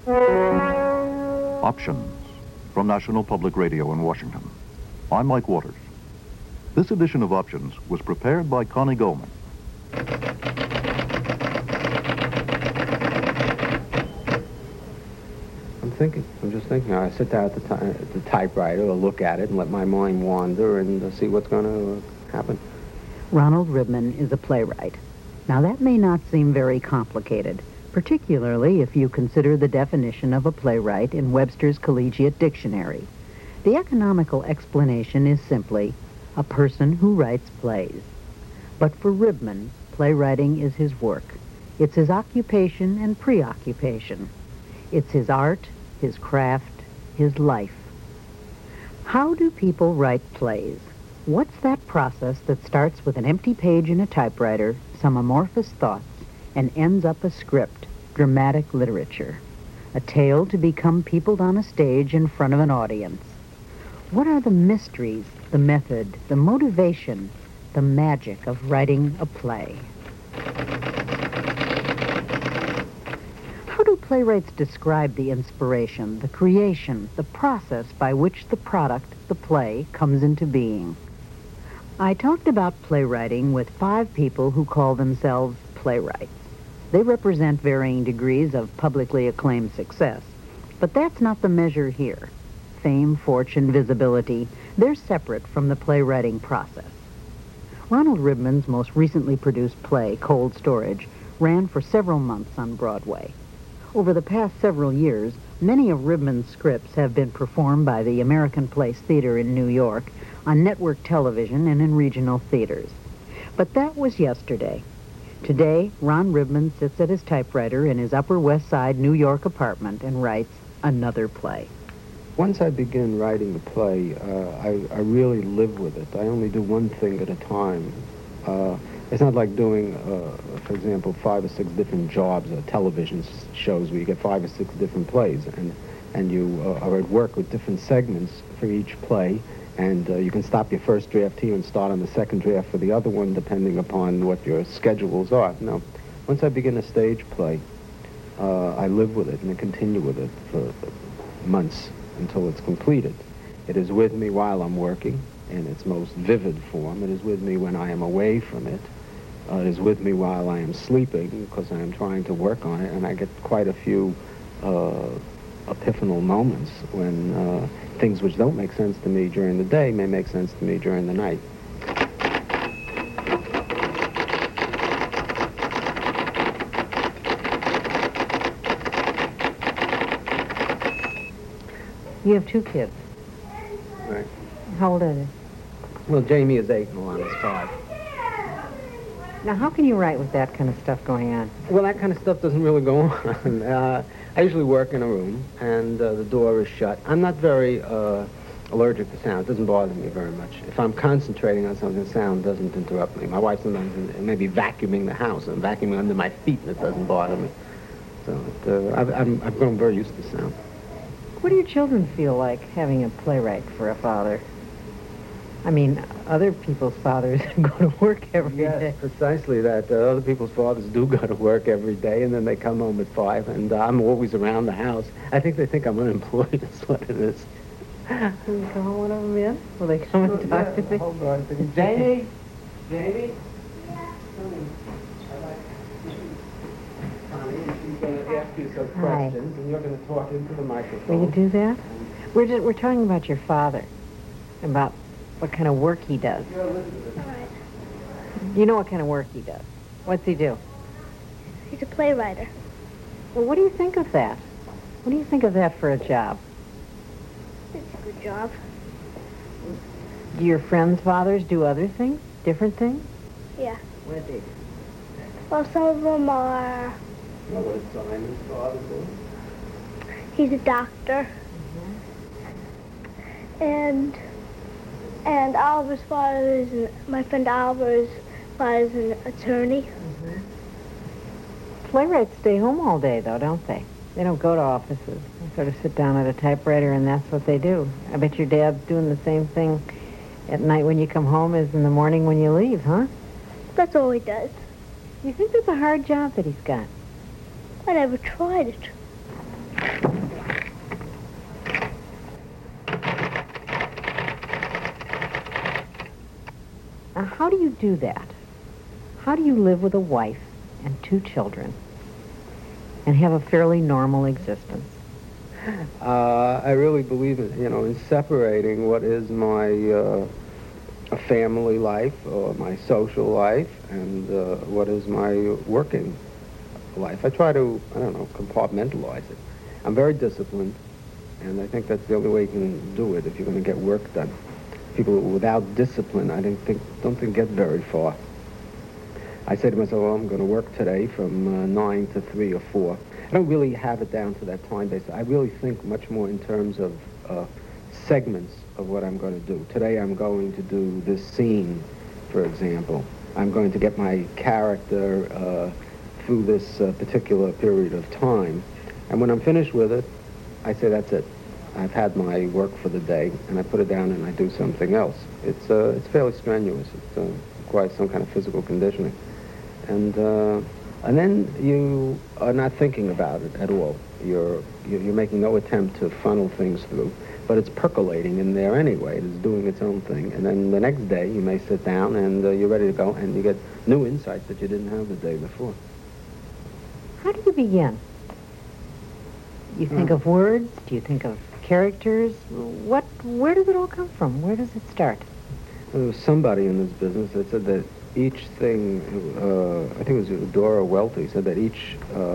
Options from National Public Radio in Washington. I'm Mike Waters. This edition of Options was prepared by Connie Goldman. I'm just thinking. I sit down at the typewriter, or look at it, and let my mind wander and see what's going to happen. Ronald Ribman is a playwright. Now, that may not seem very complicated, particularly if you consider the definition of a playwright in Webster's Collegiate Dictionary. The economical explanation is simply a person who writes plays. But for Ribman, playwriting is his work. It's his occupation and preoccupation. It's his art, his craft, his life. How do people write plays? What's that process that starts with an empty page in a typewriter, some amorphous thoughts, and ends up a script, dramatic literature, a tale to become peopled on a stage in front of an audience? What are the mysteries, the method, the motivation, the magic of writing a play? How do playwrights describe the inspiration, the creation, the process by which the product, the play, comes into being? I talked about playwriting with 5 people who call themselves playwrights. They represent varying degrees of publicly acclaimed success, but that's not the measure here. Fame, fortune, visibility, they're separate from the playwriting process. Ronald Ribman's most recently produced play, Cold Storage, ran for several months on Broadway. Over the past several years, many of Ribman's scripts have been performed by the American Place Theater in New York, on network television, and in regional theaters. But that was yesterday. Today, Ron Ribman sits at his typewriter in his Upper West Side New York apartment and writes another play. Once I begin writing the play, I really live with it. I only do one thing at a time. It's not like doing, for example, 5 or 6 different jobs or television shows where you get 5 or 6 different plays, and you are at work with different segments for each play, and you can stop your first draft here and start on the second draft for the other one, depending upon what your schedules are. No, once I begin a stage play, I live with it and I continue with it for months until it's completed. It is with me while I'm working in its most vivid form. It is with me when I am away from it. It is with me while I am sleeping, because I am trying to work on it, and I get quite a few epiphanal moments when things which don't make sense to me during the day may make sense to me during the night. You have 2 kids. Right. How old are they? Well, Jamie is 8 and Alana is 5. Now, how can you write with that kind of stuff going on? Well, that kind of stuff doesn't really go on. I usually work in a room, and the door is shut. I'm not very allergic to sound. It doesn't bother me very much. If I'm concentrating on something, sound doesn't interrupt me. My wife sometimes may be vacuuming the house and vacuuming under my feet, and it doesn't bother me. So I've grown very used to sound. What do your children feel like having a playwright for a father? I mean, other people's fathers go to work every day. Yes, precisely that. Other people's fathers do go to work every day, and then they come home at 5, and I'm always around the house. I think they think I'm unemployed, is what it is. Can you call one of them in? Will they come and talk to me? Hold on a second. Jamie? Jamie? She's going to ask you some questions, and you're going to talk into the microphone. Will you do that? We're talking about your father, about what kind of work he does. You know what kind of work he does. What's he do? He's a playwright. Well, what do you think of that? What do you think of that for a job? It's a good job. Do your friends' fathers do other things? Different things? Yeah. What do? Well, some of them are... You know what Simon's father do? He's a doctor. And Oliver's father is... My friend Oliver's father is an attorney. Playwrights stay home all day, though, don't they? They don't go to offices. They sort of sit down at a typewriter, and that's what they do. I bet your dad's doing the same thing at night when you come home as in the morning when you leave, huh? That's all he does. You think that's a hard job that he's got? I never tried it. Now, how do you do that? How do you live with a wife and 2 children and have a fairly normal existence? I really believe in separating what is my a family life or my social life and what is my working life. I try to, compartmentalize it. I'm very disciplined, and I think that's the only way you can do it if you're going to get work done. People without discipline, I don't think get very far. I say to myself, well, I'm going to work today from 9 to 3 or 4. I don't really have it down to that time base. I really think much more in terms of segments of what I'm going to do. Today I'm going to do this scene, for example. I'm going to get my character through this particular period of time. And when I'm finished with it, I say that's it. I've had my work for the day, and I put it down and I do something else. It's fairly strenuous. It requires some kind of physical conditioning. And then you are not thinking about it at all. You're making no attempt to funnel things through, but it's percolating in there anyway. It's doing its own thing. And then the next day you may sit down and you're ready to go, and you get new insights that you didn't have the day before. How do you begin? You think of words? Do you think of characters? Where does it all come from? Where does it start? There was somebody in this business that said that each thing, I think it was Dora Welty, said that each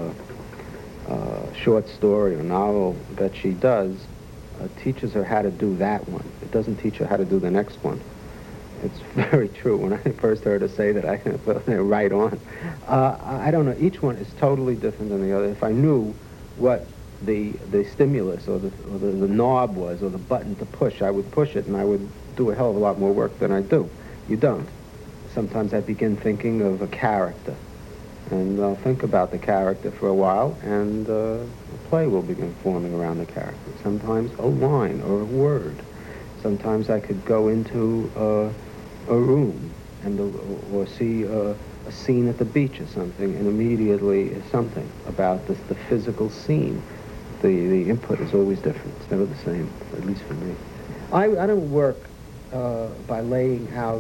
short story or novel that she does teaches her how to do that one. It doesn't teach her how to do the next one. It's very true. When I first heard her say that, I thought, right on. I don't know. Each one is totally different than the other. If I knew what the stimulus or the knob was or the button to push, I would push it, and I would do a hell of a lot more work than I do. You don't. Sometimes I begin thinking of a character, and I'll think about the character for a while, and a play will begin forming around the character. Sometimes a line or a word. Sometimes I could go into a room and or see a scene at the beach or something, and immediately something about the physical scene. The input is always different. It's never the same, at least for me. I don't work by laying out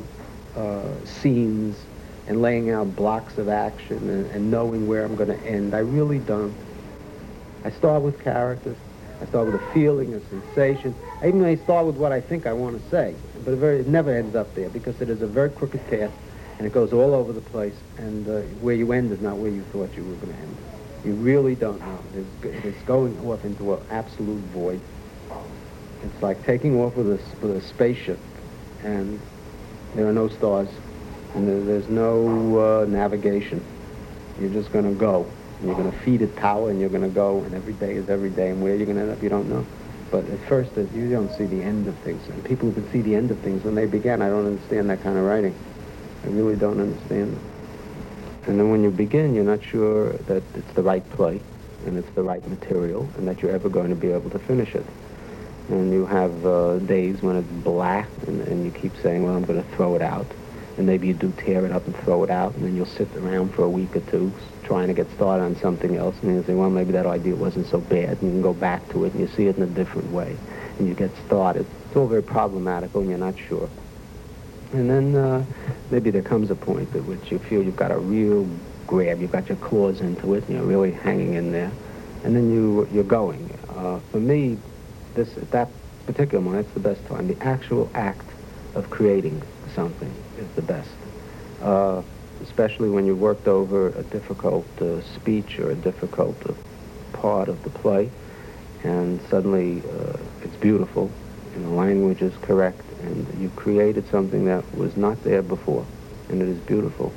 scenes and laying out blocks of action and knowing where I'm going to end. I really don't. I start with characters. I start with a feeling, a sensation. I even may start with what I think I want to say, but it never ends up there because it is a very crooked path, and it goes all over the place, and where you end is not where you thought you were going to end. You really don't know. It's going off into an absolute void. It's like taking off with a spaceship, and there are no stars, and there's no navigation. You're just going to go. And you're going to feed it power, and you're going to go, and every day is every day, and where you're going to end up, you don't know. But at first, you don't see the end of things. And people who can see the end of things when they begin, I don't understand that kind of writing. I really don't understand it. And then when you begin, you're not sure that it's the right play, and it's the right material, and that you're ever going to be able to finish it. And you have days when it's black, and you keep saying, well, I'm going to throw it out. And maybe you do tear it up and throw it out, and then you'll sit around for a week or two trying to get started on something else, and you say, well, maybe that idea wasn't so bad, and you can go back to it, and you see it in a different way, and you get started. It's all very problematical, and you're not sure. And then maybe there comes a point at which you feel you've got a real grab, you've got your claws into it, and you're really hanging in there, and then you're going. For me, at that particular moment, it's the best time. The actual act of creating something is the best. Especially when you've worked over a difficult speech or a difficult part of the play, and suddenly it's beautiful, and the language is correct, and you've created something that was not there before, and it is beautiful.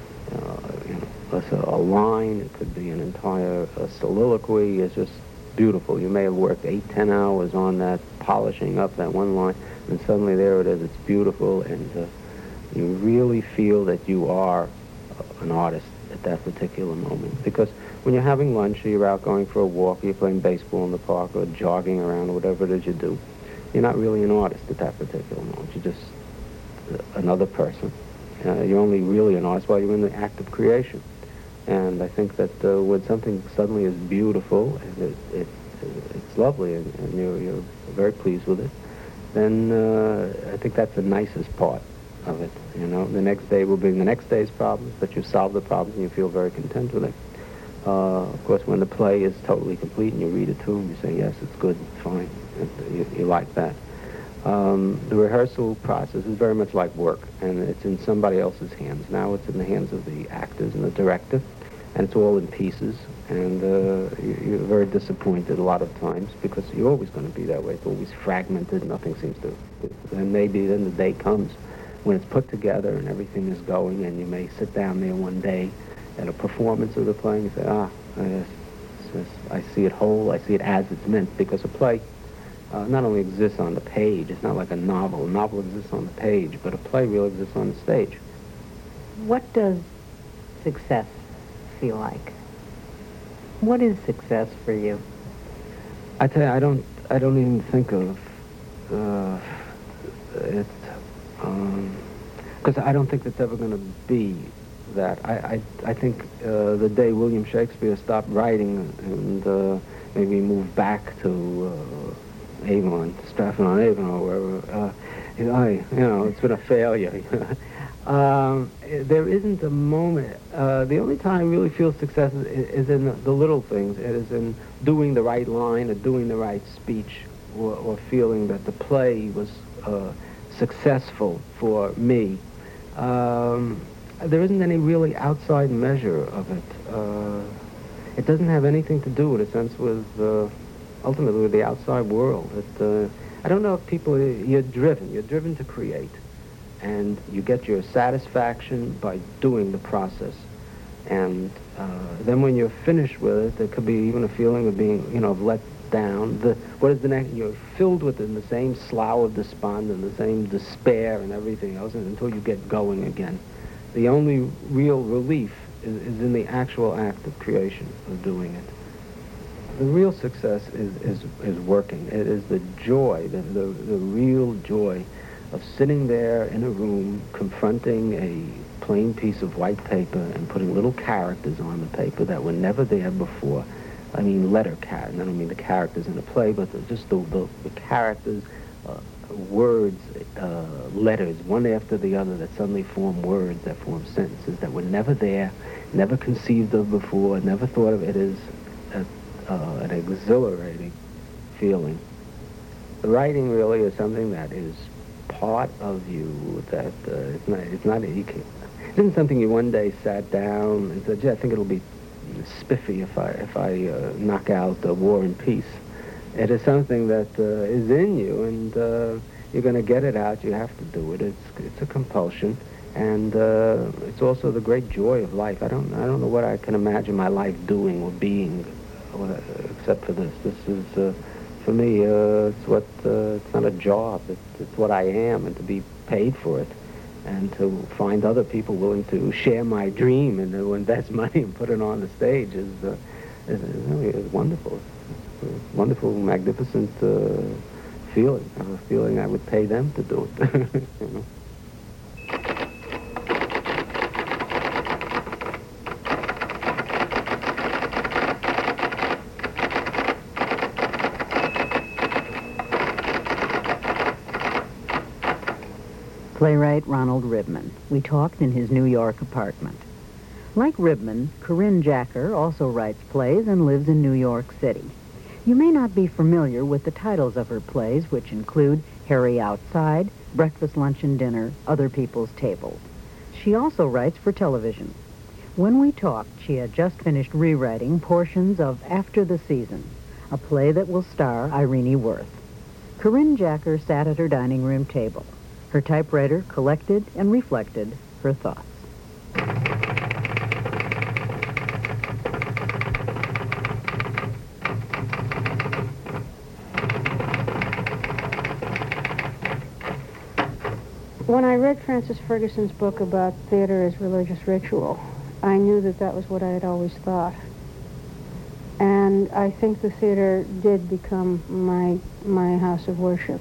A line, it could be an entire soliloquy, is just beautiful. You may have worked 8-10 hours on that, polishing up that one line, and suddenly there it is. It's beautiful, and you really feel that you are an artist at that particular moment. Because when you're having lunch, or you're out going for a walk, or you're playing baseball in the park, or jogging around, or whatever it is you do, you're not really an artist at that particular moment. You're just another person. You're only really an artist while you're in the act of creation. And I think that when something suddenly is beautiful, and it's lovely and you're very pleased with it, then I think that's the nicest part of it. You know, the next day will bring the next day's problems, but you solve the problems and you feel very content with it. Of course, when the play is totally complete and you read it to them, you say, yes, it's good, it's fine. You like that. The rehearsal process is very much like work, and it's in somebody else's hands. Now it's in the hands of the actors and the director, and it's all in pieces, and you're very disappointed a lot of times because you're always going to be that way. It's always fragmented, nothing seems to... And maybe then the day comes when it's put together and everything is going, and you may sit down there one day at a performance of the play and you say, I see it whole, I see it as it's meant, because a play not only exists on the page, it's not like a novel. A novel exists on the page, but a play really exists on the stage. What does success feel like? What is success for you? I tell you, I don't even think of it, because I don't think it's ever going to be that. I think the day William Shakespeare stopped writing and maybe moved back to Avon, to Stratford-on-Avon or wherever, it's been a failure. There isn't a moment. The only time I really feel success is in the little things. It is in doing the right line or doing the right speech or feeling that the play was successful for me. There isn't any really outside measure of it. It doesn't have anything to do, in a sense, with ultimately with the outside world. I don't know if people, you're driven to create, and you get your satisfaction by doing the process. And then when you're finished with it, there could be even a feeling of being, let down. What is the next? You're filled with the same slough of despond and the same despair and everything else until you get going again. The only real relief is in the actual act of creation, of doing it. The real success is working. It is the joy, the real joy of sitting there in a room confronting a plain piece of white paper and putting little characters on the paper that were never there before. I mean letter characters. I don't mean the characters in a play, but just the characters, words, letters, one after the other that suddenly form words, that form sentences that were never there, never conceived of before, never thought of. It is an exhilarating feeling. The writing really is something that is part of you, that it isn't something you one day sat down and said, yeah, I think it'll be spiffy if I knock out War and Peace. It is something that is in you, and you're going to get it out. You have to do it. It's a compulsion, and it's also the great joy of life. I don't know what I can imagine my life doing or being, except for this. This is for me. It's not a job. It's what I am, and to be paid for it, and to find other people willing to share my dream and to invest money and put it on the stage is really wonderful. Wonderful, magnificent feeling. I have a feeling I would pay them to do it. Playwright Ronald Ribman. We talked in his New York apartment. Like Ribman, Corinne Jacker also writes plays and lives in New York City. You may not be familiar with the titles of her plays, which include Harry Outside, Breakfast, Lunch, and Dinner, Other People's Tables. She also writes for television. When we talked, she had just finished rewriting portions of After the Season, a play that will star Irene Worth. Corinne Jacker sat at her dining room table. Her typewriter collected and reflected her thoughts. When I read Francis Ferguson's book about theater as religious ritual, I knew that was what I had always thought. And I think the theater did become my house of worship.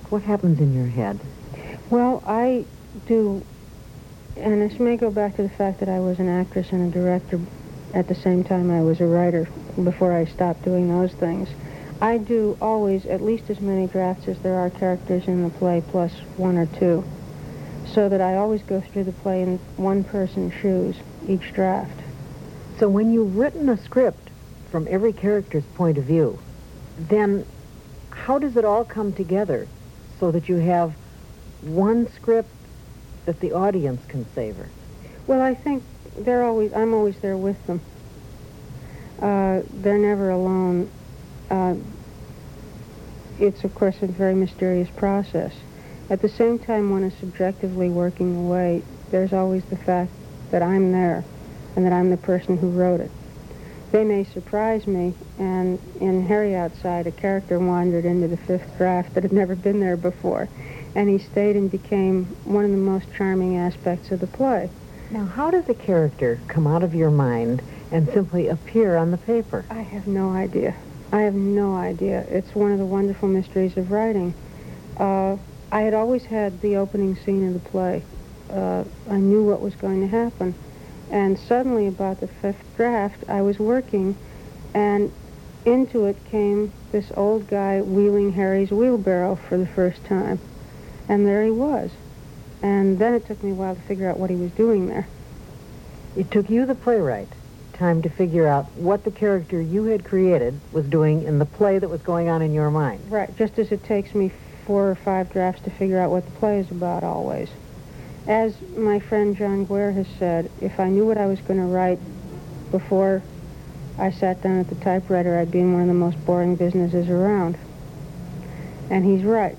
What happens in your head? Well, I do, and this may go back to the fact that I was an actress and a director at the same time I was a writer before I stopped doing those things. I do always at least as many drafts as there are characters in the play, plus one or two, so that I always go through the play in one-person shoes, each draft. So when you've written a script from every character's point of view, then how does it all come together so that you have one script that the audience can savor? Well, I think I'm always there with them. They're never alone. It's, of course, a very mysterious process. At the same time, one is subjectively working away, there's always the fact that I'm there and that I'm the person who wrote it. They may surprise me, and in Harry Outside, a character wandered into the fifth draft that had never been there before, and he stayed and became one of the most charming aspects of the play. Now, how does a character come out of your mind and simply appear on the paper? I have no idea. I have no idea. It's one of the wonderful mysteries of writing. I had always had the opening scene of the play. I knew what was going to happen. And suddenly, about the fifth draft, I was working, and into it came this old guy wheeling Harry's wheelbarrow for the first time. And there he was. And then it took me a while to figure out what he was doing there. It took you, the playwright, time to figure out what the character you had created was doing in the play that was going on in your mind. Right, just as it takes me 4 or 5 drafts to figure out what the play is about always. As my friend John Guare has said, if I knew what I was going to write before I sat down at the typewriter, I'd be in one of the most boring businesses around. And he's right.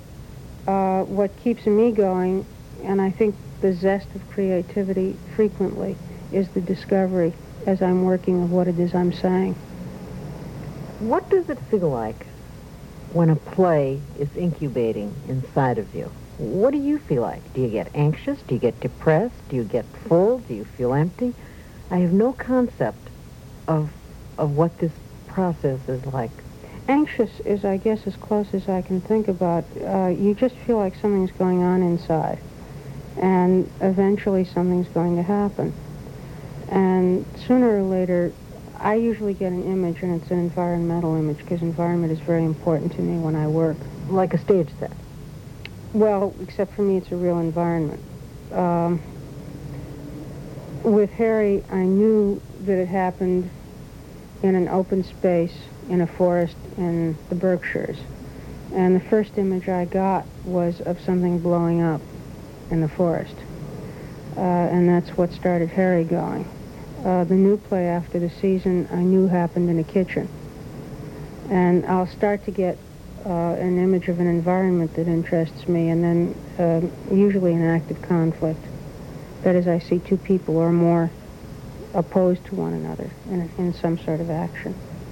What keeps me going, and I think the zest of creativity frequently, is the discovery as I'm working of what it is I'm saying. What does it feel like when a play is incubating inside of you? What do you feel like? Do you get anxious? Do you get depressed? Do you get full? Do you feel empty? I have no concept of what this process is like. Anxious is, I guess, as close as I can think about. You just feel like something's going on inside, and eventually something's going to happen. And sooner or later, I usually get an image, and it's an environmental image, because environment is very important to me when I work. Like a stage set? Well, except for me, it's a real environment. With Harry, I knew that it happened in an open space in a forest in the Berkshires. And the first image I got was of something blowing up in the forest. And that's what started Harry going. The new play after the season I knew happened in a kitchen. And I'll start to get an image of an environment that interests me, and then usually an active conflict. That is, I see two people or more opposed to one another in some sort of action.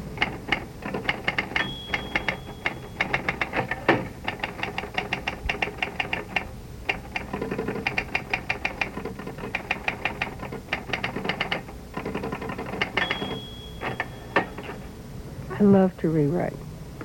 I love to rewrite.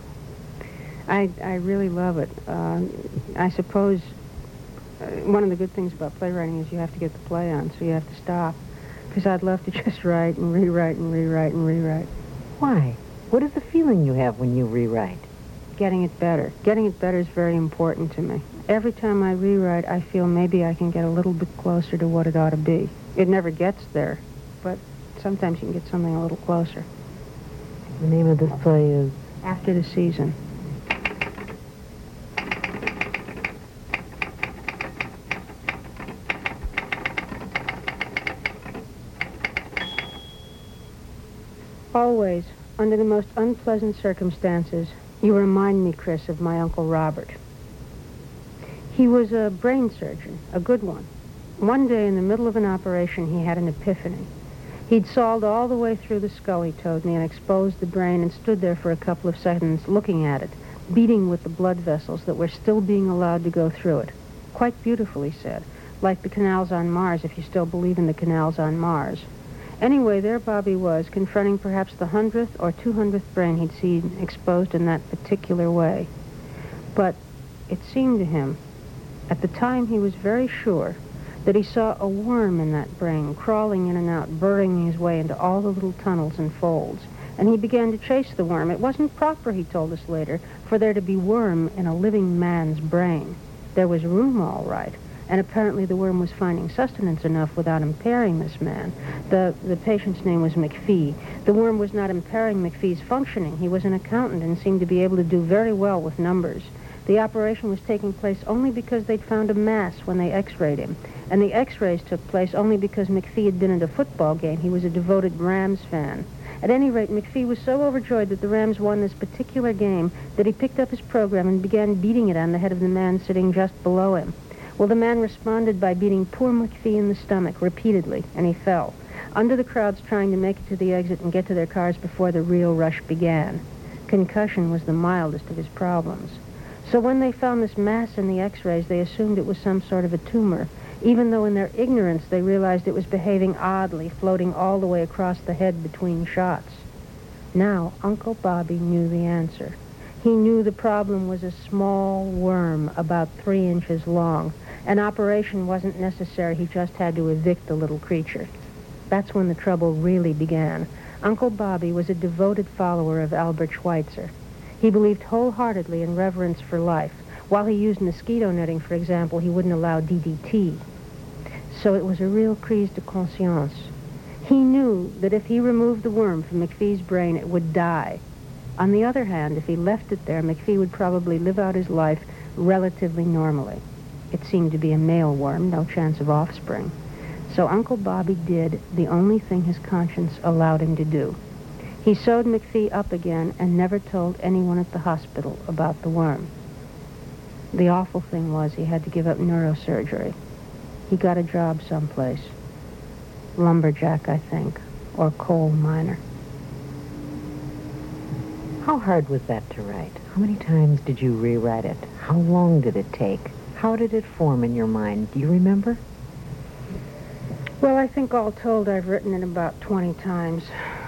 I really love it. I suppose one of the good things about playwriting is you have to get the play on, so you have to stop. Because I'd love to just write and rewrite and rewrite and rewrite. Why? What is the feeling you have when you rewrite? Getting it better. Getting it better is very important to me. Every time I rewrite, I feel maybe I can get a little bit closer to what it ought to be. It never gets there, but sometimes you can get something a little closer. The name of this play is? After the Season. Always, under the most unpleasant circumstances, you remind me, Chris, of my Uncle Robert. He was a brain surgeon, a good one. One day in the middle of an operation, he had an epiphany. He'd sawed all the way through the skull, he told me, and exposed the brain and stood there for a couple of seconds looking at it, beating with the blood vessels that were still being allowed to go through it. Quite beautiful, he said, like the canals on Mars, if you still believe in the canals on Mars. Anyway, there Bobby was, confronting perhaps the 100th or 200th brain he'd seen exposed in that particular way. But it seemed to him, at the time he was very sure, that he saw a worm in that brain, crawling in and out, burrowing his way into all the little tunnels and folds. And he began to chase the worm. It wasn't proper, he told us later, for there to be worm in a living man's brain. There was room, all right, and apparently the worm was finding sustenance enough without impairing this man. The patient's name was McPhee. The worm was not impairing McPhee's functioning. He was an accountant and seemed to be able to do very well with numbers. The operation was taking place only because they'd found a mass when they x-rayed him. And the x-rays took place only because McPhee had been at a football game. He was a devoted Rams fan. At any rate, McPhee was so overjoyed that the Rams won this particular game that he picked up his program and began beating it on the head of the man sitting just below him. Well, the man responded by beating poor McPhee in the stomach repeatedly, and he fell, under the crowds trying to make it to the exit and get to their cars before the real rush began. Concussion was the mildest of his problems. So when they found this mass in the x-rays, they assumed it was some sort of a tumor, even though in their ignorance they realized it was behaving oddly, floating all the way across the head between shots. Now, Uncle Bobby knew the answer. He knew the problem was a small worm about 3 inches long. An operation wasn't necessary. He just had to evict the little creature. That's when the trouble really began. Uncle Bobby was a devoted follower of Albert Schweitzer. He believed wholeheartedly in reverence for life. While he used mosquito netting, for example, he wouldn't allow DDT. So it was a real crise de conscience. He knew that if he removed the worm from McPhee's brain, it would die. On the other hand, if he left it there, McPhee would probably live out his life relatively normally. It seemed to be a male worm, no chance of offspring. So Uncle Bobby did the only thing his conscience allowed him to do. He sewed McPhee up again and never told anyone at the hospital about the worm. The awful thing was he had to give up neurosurgery. He got a job someplace. Lumberjack, I think, or coal miner. How hard was that to write? How many times did you rewrite it? How long did it take? How did it form in your mind? Do you remember? Well, I think all told I've written it about 20 times.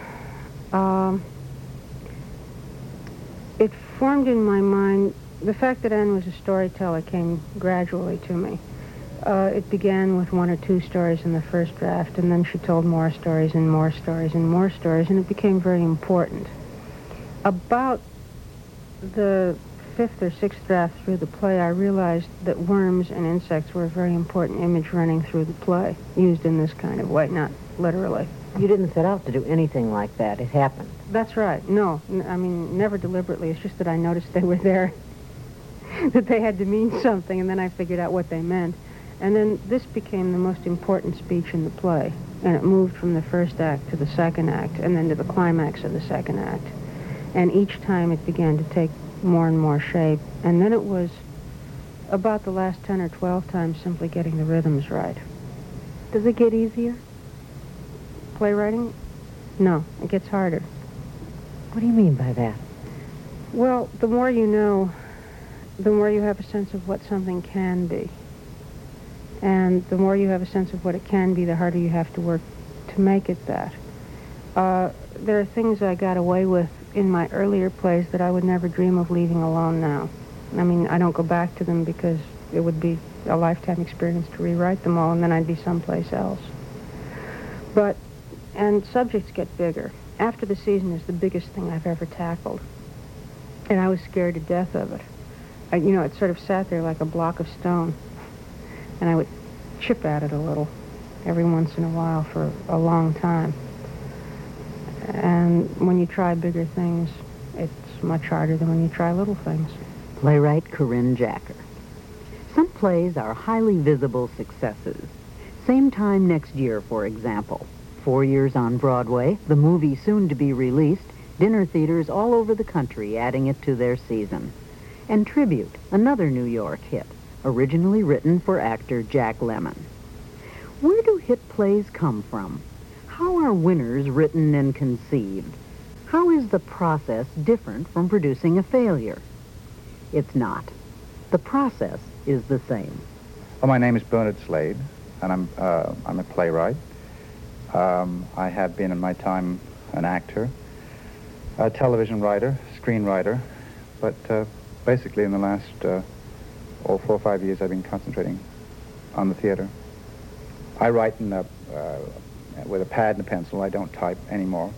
It formed in my mind. The fact that Anne was a storyteller came gradually to me. It began with 1 or 2 stories in the first draft, and then she told more stories and more stories and more stories, and it became very important. About the 5th or 6th draft through the play, I realized that worms and insects were a very important image running through the play, used in this kind of way, not literally. You didn't set out to do anything like that. It happened. That's right. No, I mean, never deliberately. It's just that I noticed they were there, that they had to mean something, and then I figured out what they meant. And then this became the most important speech in the play, and it moved from the first act to the second act, and then to the climax of the second act. And each time it began to take more and more shape. And then it was about the last 10 or 12 times simply getting the rhythms right. Does it get easier? Playwriting? No, it gets harder. What do you mean by that? Well, the more you know, the more you have a sense of what something can be. And the more you have a sense of what it can be, the harder you have to work to make it that. There are things I got away with in my earlier plays that I would never dream of leaving alone now. I mean, I don't go back to them because it would be a lifetime experience to rewrite them all, and then I'd be someplace else. And subjects get bigger. After the Season is the biggest thing I've ever tackled. And I was scared to death of it. It sort of sat there like a block of stone. And I would chip at it a little every once in a while for a long time. And when you try bigger things, it's much harder than when you try little things. Playwright Corinne Jacker. Some plays are highly visible successes. Same time next year, for example. 4 years on Broadway, the movie soon to be released, dinner theaters all over the country adding it to their season. And Tribute, another New York hit, originally written for actor Jack Lemmon. Where do hit plays come from? How are winners written and conceived? How is the process different from producing a failure? It's not. The process is the same. Well, my name is Bernard Slade, and I'm a playwright. I have been in my time an actor, a television writer, screenwriter, but basically in the last all 4 or 5 years I've been concentrating on the theater. I write with a pad and a pencil. I don't type anymore.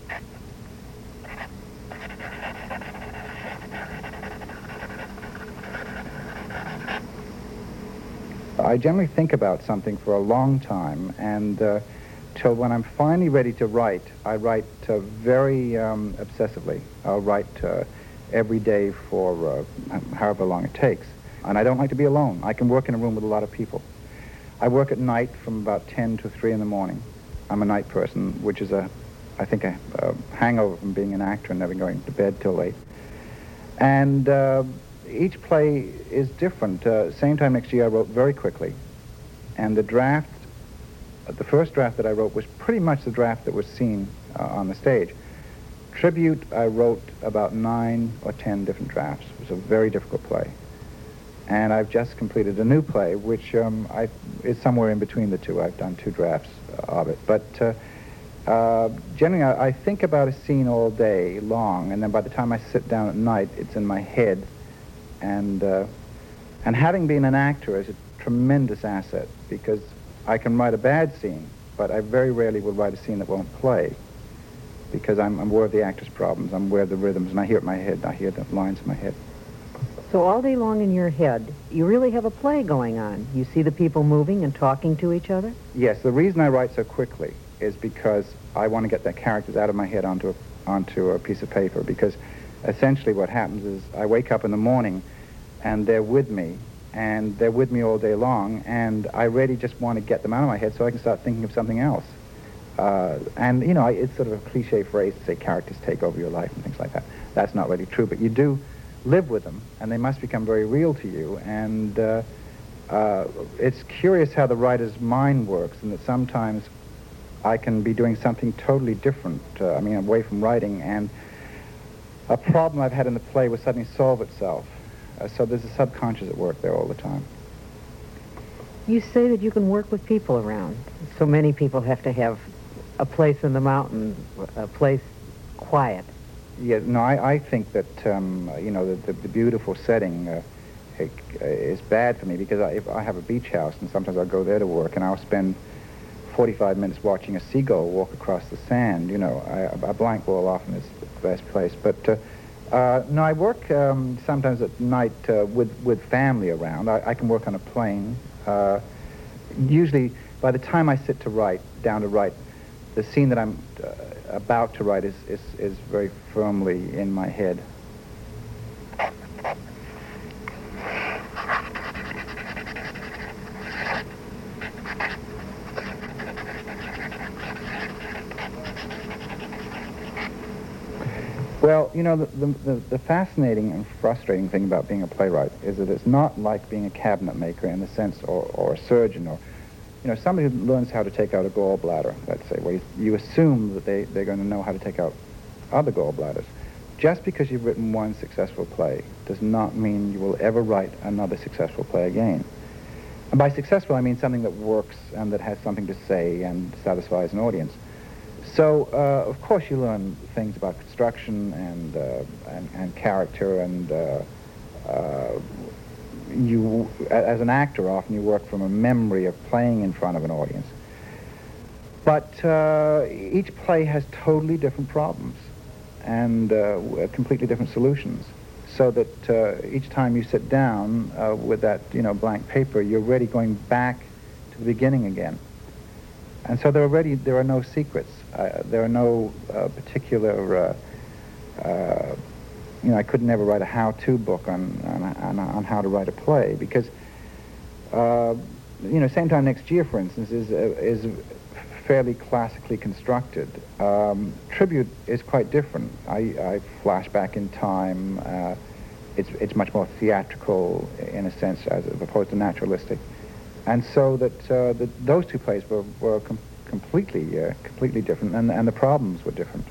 I generally think about something for a long time, and till when I'm finally ready to write, I write very obsessively. I'll write every day for however long it takes. And I don't like to be alone. I can work in a room with a lot of people. I work at night from about 10 to 3 in the morning. I'm a night person, which is, I think, a hangover from being an actor and never going to bed till late. And each play is different. Same time next year, I wrote very quickly. And the first draft that I wrote was pretty much the draft that was seen on the stage. Tribute, I wrote about 9 or 10 different drafts. It was a very difficult play. And I've just completed a new play, which is somewhere in between the two. I've done 2 drafts of it. But generally, I think about a scene all day long, and then by the time I sit down at night, it's in my head. And having been an actor is a tremendous asset, because I can write a bad scene, but I very rarely will write a scene that won't play, because I'm aware of the actor's problems, I'm aware of the rhythms, and I hear it in my head, I hear the lines in my head. So all day long in your head, you really have a play going on. You see the people moving and talking to each other? Yes, the reason I write so quickly is because I want to get the characters out of my head onto a piece of paper, because essentially what happens is I wake up in the morning and they're with me, and they're with me all day long, and I really just want to get them out of my head so I can start thinking of something else. And, you know, it's sort of a cliche phrase to say characters take over your life and things like that. That's not really true, but you do live with them, and they must become very real to you. And it's curious how the writer's mind works, and that sometimes I can be doing something totally different, away from writing, and a problem I've had in the play will suddenly solve itself. So there's a subconscious at work there all the time. You say that you can work with people around. So many people have to have a place in the mountains, a place quiet. Yeah, no, I think that, the beautiful setting is bad for me, because if I have a beach house, and sometimes I'll go there to work, and I'll spend 45 minutes watching a seagull walk across the sand. You know, a blank wall often is the best place. But, no, I work sometimes at night with family around. I can work on a plane. Usually, by the time I sit down to write, the scene that I'm about to write is very firmly in my head. Well, you know, the fascinating and frustrating thing about being a playwright is that it's not like being a cabinet maker in the sense, or a surgeon, or, you know, somebody who learns how to take out a gallbladder, let's say, where you assume that they're going to know how to take out other gallbladders. Just because you've written one successful play does not mean you will ever write another successful play again. And by successful, I mean something that works and that has something to say and satisfies an audience. So, of course, you learn things about construction and character, and you, as an actor, often you work from a memory of playing in front of an audience. But each play has totally different problems and completely different solutions, so that each time you sit down with that, blank paper, you're already going back to the beginning again. And so there are no secrets. There are no particular, I could never write a how-to book on how to write a play, because, Same Time Next Year, for instance, is fairly classically constructed. Tribute is quite different. I flash back in time. It's much more theatrical in a sense, as opposed to naturalistic. And so that those two plays were completely different, and the problems were different.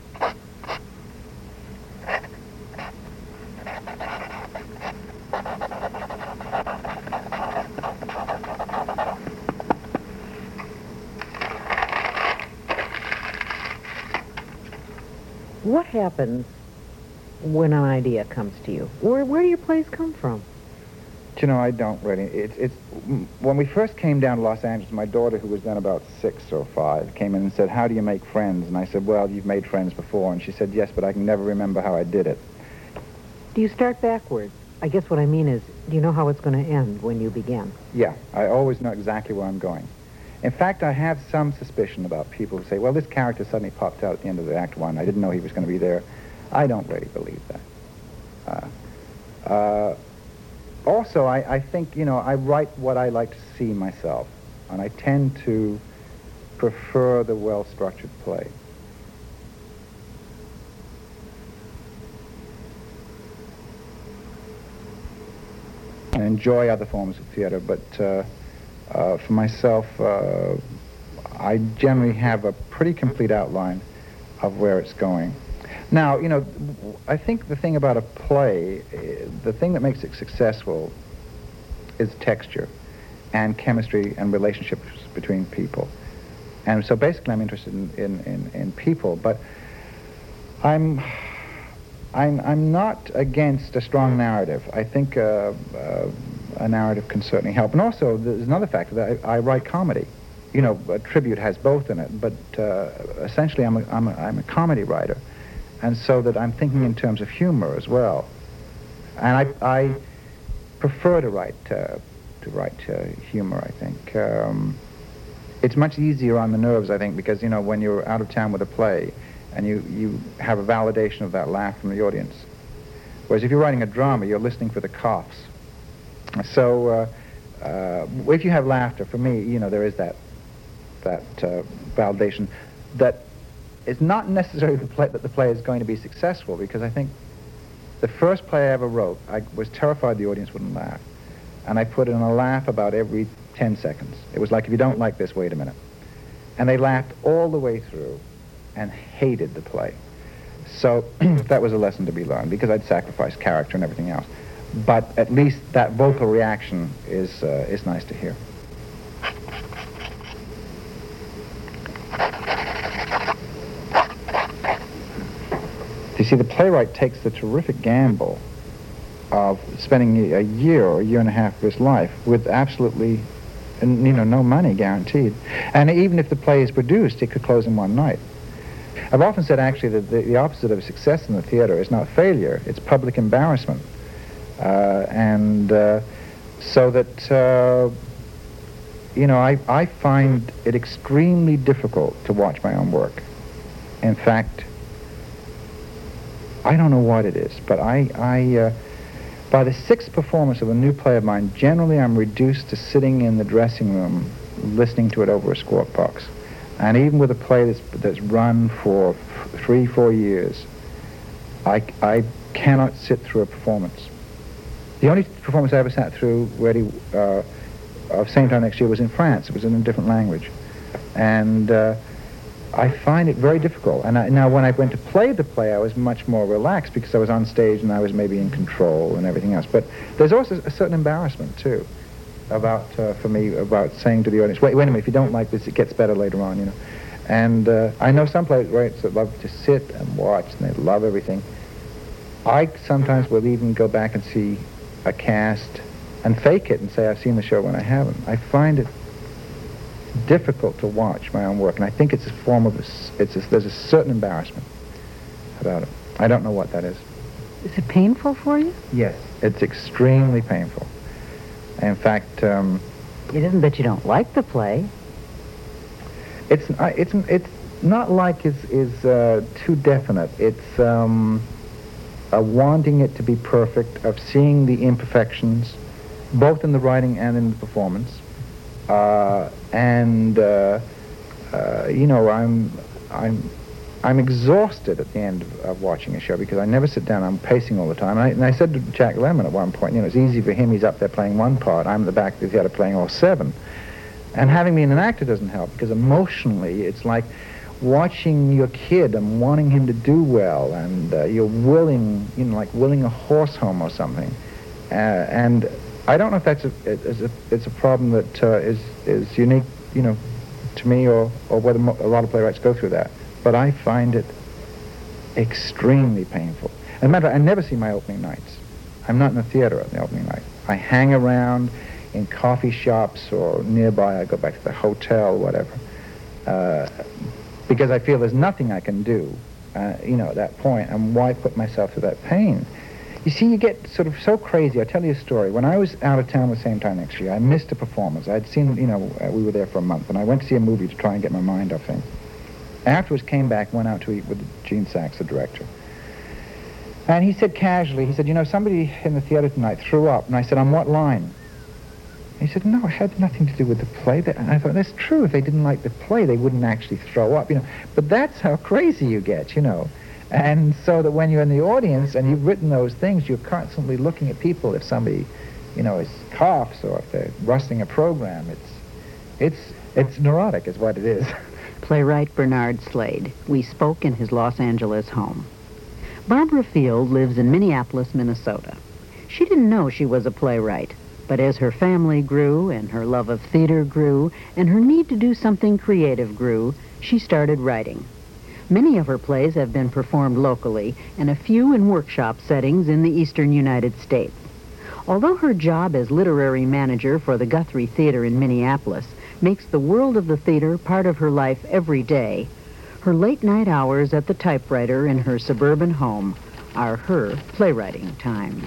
What happens when an idea comes to you? Where do your plays come from? You know, I don't really. When we first came down to Los Angeles, my daughter, who was then about 6 or 5, came in and said, "How do you make friends?" And I said, "Well, you've made friends before." And she said, "Yes, but I can never remember how I did it." Do you start backwards? I guess what I mean is, do you know how it's going to end when you begin? Yeah, I always know exactly where I'm going. In fact, I have some suspicion about people who say, "Well, this character suddenly popped out at the end of the Act 1. I didn't know he was going to be there." I don't really believe that. Also, I think, you know, I write what I like to see myself, and I tend to prefer the well-structured play. I enjoy other forms of theater, but for myself, I generally have a pretty complete outline of where it's going. Now, you know, I think the thing about a play, the thing that makes it successful is texture and chemistry and relationships between people. And so basically I'm interested in people, but I'm not against a strong narrative. I think a narrative can certainly help. And also, there's another factor that I write comedy. You know, a tribute has both in it, but essentially I'm a comedy writer. And so that I'm thinking in terms of humor as well. And I prefer to write humor, I think. It's much easier on the nerves, I think, because, you know, when you're out of town with a play and you have a validation of that laugh from the audience. Whereas if you're writing a drama, you're listening for the coughs. So if you have laughter, for me, you know, there is that validation that it's not necessarily that the play is going to be successful, because I think the first play I ever wrote, I was terrified the audience wouldn't laugh. And I put in a laugh about every 10 seconds. It was like, if you don't like this, wait a minute. And they laughed all the way through and hated the play. So that was a lesson to be learned, because I'd sacrificed character and everything else. But at least that vocal reaction is nice to hear. You see, the playwright takes the terrific gamble of spending a year or a year and a half of his life with absolutely, you know, no money guaranteed. And even if the play is produced, it could close in one night. I've often said, actually, that the opposite of success in the theater is not failure, it's public embarrassment. So that, you know, I find it extremely difficult to watch my own work. In fact, I don't know what it is, but by the 6th performance of a new play of mine, generally I'm reduced to sitting in the dressing room listening to it over a squawk box. And even with a play that's run for 3-4 years, I cannot sit through a performance. The only performance I ever sat through of Same Time Next Year was in France. It was in a different language. And I find it very difficult. And now when I went to play the play, I was much more relaxed because I was on stage and I was maybe in control and everything else. But there's also a certain embarrassment, too, about, for me, about saying to the audience, wait a minute, if you don't like this, it gets better later on, you know. And I know some playwrights that love to sit and watch, and they love everything. I sometimes will even go back and see a cast and fake it and say I've seen the show when I haven't. I find it difficult to watch my own work, and I think it's a form of there's a certain embarrassment about it. I don't know what that is. Is it painful for you? Yes, it's extremely painful. In fact, it isn't that you don't like the play. It's not like is too definite. It's a wanting it to be perfect, of seeing the imperfections, both in the writing and in the performance. You know, I'm exhausted at the end of watching a show because I never sit down. I'm pacing all the time. And I said to Jack Lemmon at one point, you know, it's easy for him. He's up there playing one part. I'm at the back of the theater playing all 7. And having been an actor doesn't help, because emotionally it's like watching your kid and wanting him to do well, and you're willing, you know, like willing a horse home or something. And I don't know if that's it's a problem that is unique, you know, to me, or whether a lot of playwrights go through that. But I find it extremely painful. As a matter of fact, I never see my opening nights. I'm not in the theater on the opening night. I hang around in coffee shops or nearby. I go back to the hotel, whatever, because I feel there's nothing I can do, at that point, and why put myself through that pain? You see, you get sort of so crazy. I'll tell you a story. When I was out of town the same time next year, I missed a performance. I'd seen, we were there for a month, and I went to see a movie to try and get my mind off things. Afterwards, came back, went out to eat with Gene Saks, the director. And he said casually, somebody in the theater tonight threw up. And I said, on what line? He said, no, it had nothing to do with the play. And I thought, that's true. If they didn't like the play, they wouldn't actually throw up, But that's how crazy you get, And so that when you're in the audience and you've written those things, you're constantly looking at people. If somebody, is coughs or if they're rusting a program, it's neurotic is what it is. Playwright Bernard Slade. We spoke in his Los Angeles home. Barbara Field lives in Minneapolis, Minnesota. She didn't know she was a playwright, but as her family grew and her love of theater grew and her need to do something creative grew, she started writing. Many of her plays have been performed locally and a few in workshop settings in the eastern United States. Although her job as literary manager for the Guthrie Theater in Minneapolis makes the world of the theater part of her life every day, her late-night hours at the typewriter in her suburban home are her playwriting times.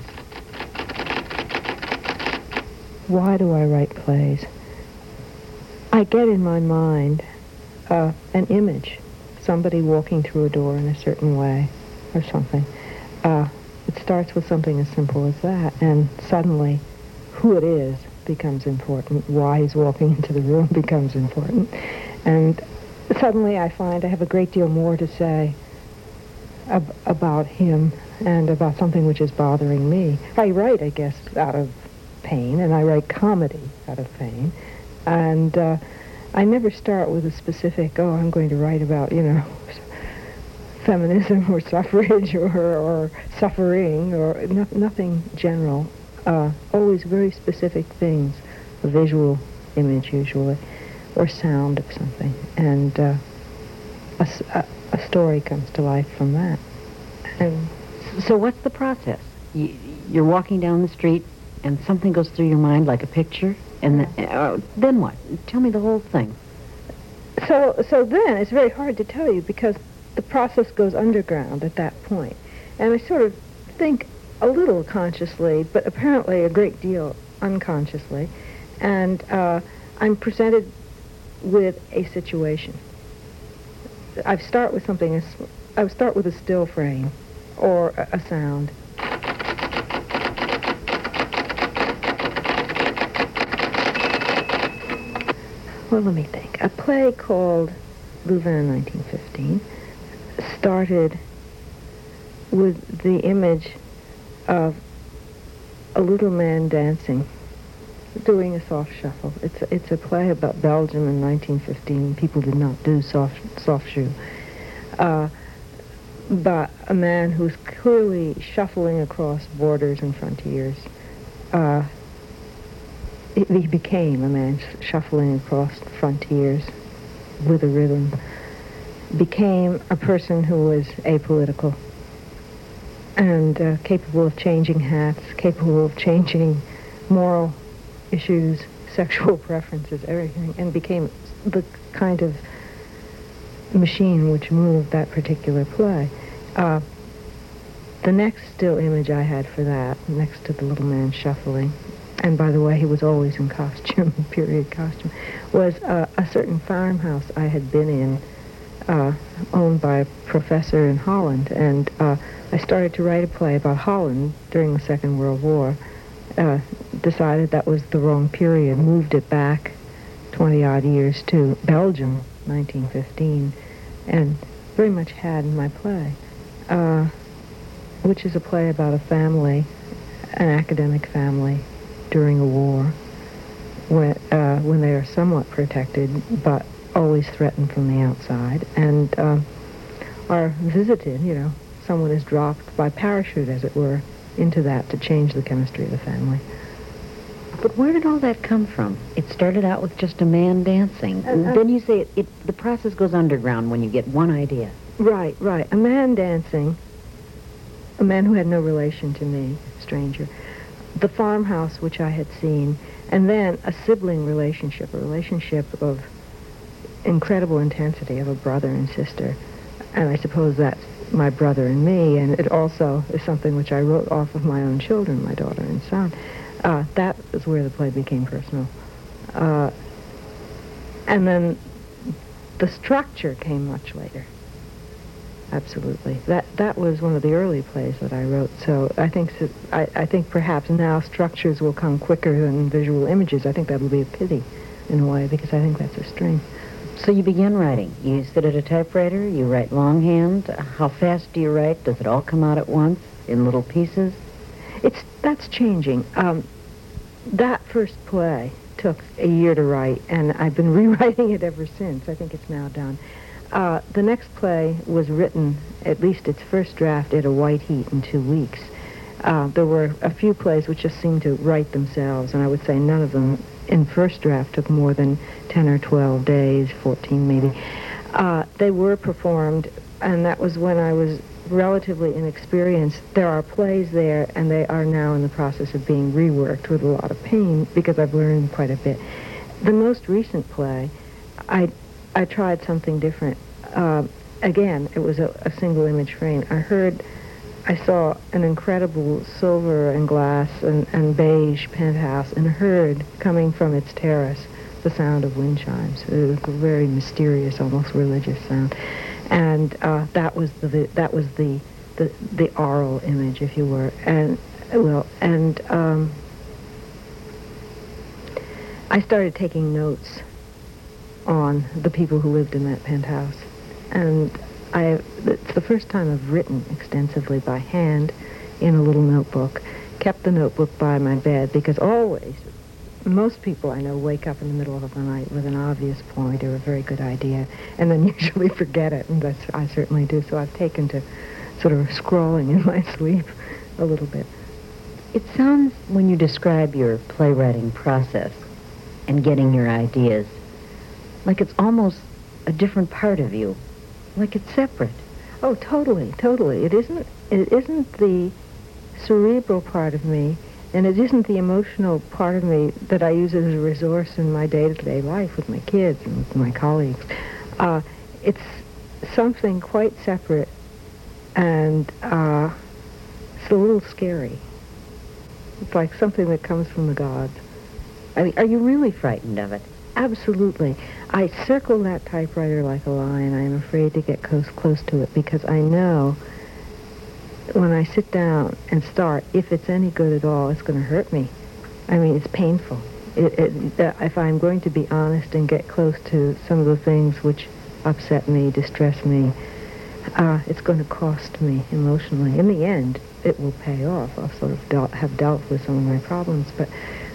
Why do I write plays? I get in my mind an image, somebody walking through a door in a certain way or something. It starts with something as simple as that, and suddenly who it is becomes important. Why he's walking into the room becomes important. And suddenly I find I have a great deal more to say about him and about something which is bothering me. I write, I guess, out of pain, and I write comedy out of pain. And I never start with a specific, I'm going to write about, feminism or suffrage or suffering or nothing general. Always very specific things, a visual image usually, or sound of something. And a story comes to life from that. And so what's the process? You're walking down the street and something goes through your mind like a picture, and then what? Tell me the whole thing. So then it's very hard to tell you because the process goes underground at that point. And I sort of think a little consciously, but apparently a great deal unconsciously. And I'm presented with a situation. I start with something, I would start with a still frame or a sound. Well, let me think. A play called Louvain 1915 started with the image of a little man dancing, doing a soft shuffle. It's a play about Belgium in 1915. People did not do soft shoe. But a man who's clearly shuffling across borders and frontiers. He became a man shuffling across frontiers with a rhythm. Became a person who was apolitical and capable of changing hats, capable of changing moral issues, sexual preferences, everything, and became the kind of machine which moved that particular play. The next still image I had for that, next to the little man shuffling, and by the way, he was always in costume, period costume, was a certain farmhouse I had been in, owned by a professor in Holland, and I started to write a play about Holland during the Second World War. Decided that was the wrong period, moved it back 20-odd years to Belgium, 1915, and very much had in my play, which is a play about a family, an academic family, during a war, when they are somewhat protected, but always threatened from the outside, and are visited, someone is dropped by parachute, as it were, into that to change the chemistry of the family. But where did all that come from? It started out with just a man dancing. Then you say the process goes underground when you get one idea. Right. A man dancing, a man who had no relation to me, stranger. The farmhouse, which I had seen, and then a sibling relationship, a relationship of incredible intensity of a brother and sister. And I suppose that's my brother and me, and it also is something which I wrote off of my own children, my daughter and son. That is where the play became personal. And then the structure came much later. Absolutely. That was one of the early plays that I wrote. So I think perhaps now structures will come quicker than visual images. I think that will be a pity in a way, because I think that's a strength. So you begin writing. You sit at a typewriter, you write longhand. How fast do you write? Does it all come out at once in little pieces? That's changing. That first play took a year to write, and I've been rewriting it ever since. I think it's now done. The next play was written, at least its first draft, at a white heat in 2 weeks. There were a few plays which just seemed to write themselves, and I would say none of them in first draft took more than 10 or 12 days, 14 maybe. They were performed, and that was when I was relatively inexperienced. There are plays there, and they are now in the process of being reworked with a lot of pain, because I've learned quite a bit. The most recent play, I tried something different. Again, it was a single image frame. I saw an incredible silver and glass and beige penthouse, and heard coming from its terrace the sound of wind chimes. It was a very mysterious, almost religious sound, and that was the aural image, if you were. And I started taking notes on the people who lived in that penthouse, and it's the first time I've written extensively by hand in a little notebook. Kept the notebook by my bed, because always, most people I know wake up in the middle of the night with an obvious point or a very good idea, and then usually forget it, and I certainly do. So I've taken to sort of scrawling in my sleep a little bit. It sounds, when you describe your playwriting process and getting your ideas, like it's almost a different part of you, like it's separate. Oh, totally. It isn't the cerebral part of me, and it isn't the emotional part of me that I use as a resource in my day-to-day life with my kids and with my colleagues. It's something quite separate, and it's a little scary. It's like something that comes from the gods. I mean, are you really frightened of it? Absolutely. I circle that typewriter like a lion. I am afraid to get close to it, because I know when I sit down and start, if it's any good at all, it's going to hurt me. I mean, it's painful. If I'm going to be honest and get close to some of the things which upset me, distress me, it's going to cost me emotionally. In the end, it will pay off. I'll sort of have dealt with some of my problems, but